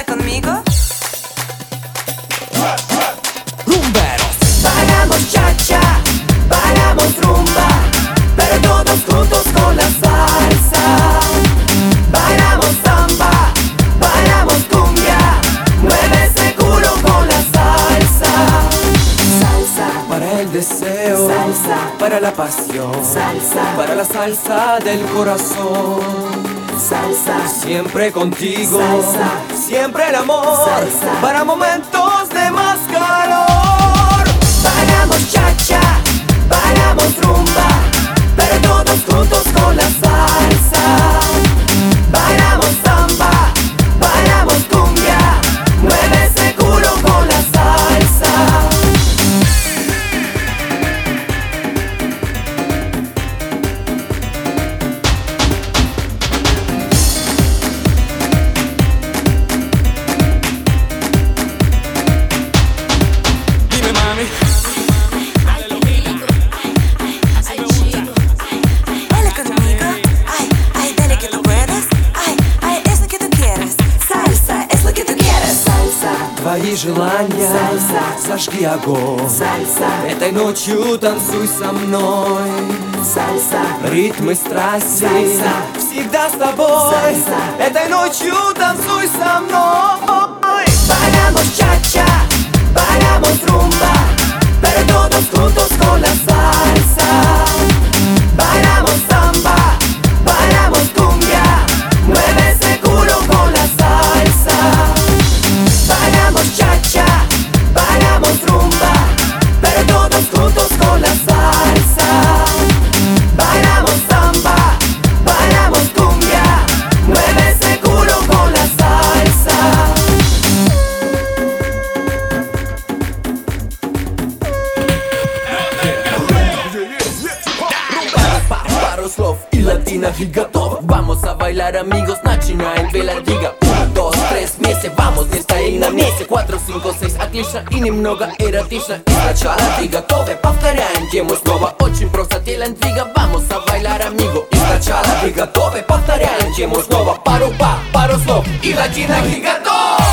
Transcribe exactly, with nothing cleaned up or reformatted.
conmigo. Rumberos. Bailamos cha-cha, bailamos rumba, pero todos juntos con la salsa. Bailamos samba, bailamos cumbia, mueve ese culo con la salsa. Salsa, Para el deseo, salsa, para la pasión, salsa, para la salsa del corazón. salsa, Siempre contigo, Salsa. siempre el amor, Salsa. para momentos de más calor. bailamos cha-cha, bailamos rumba, pero todos juntos con la salsa. Bailamos samba, bailamos cumbia, mueve ese culo con la salsa. Dime, mami. Baila conmigo. Ay, ay, dale que tú puedes. Ay, ay, es lo que tú quieres. Salsa, es lo que tú quieres. Salsa, Твои желания, Salsa. зажги огонь. salsa, Этой ночью танцуй со мной. salsa, Ритмы страсти Salsa. всегда с тобой. Salsa. Этой ночью танцуй со мной. bailamos cha-cha, bailamos rumba, pero todos juntos con la salsa. Bailamos samba, bailamos cumbia, mueve ese culo con la salsa. Bailamos cha-cha, bailamos rumba, pero todos juntos con la salsa. Bailamos samba, bailamos cumbia, mueve ese culo con la salsa. Пару слов и латино и готов. Vamos a bailar, amigos, начинаем велодвига. Uno, dos, tres, вместе, vamos, не стоим на месте. Quattro, cinco, seis, отлично и немного эротично. И сначала ты готовы, повторяем тему снова. Очень просто телен двига, vamos a bailar, amigo. И сначала ты готовы, повторяем тему снова. Пару па, пару слов и латино и готов.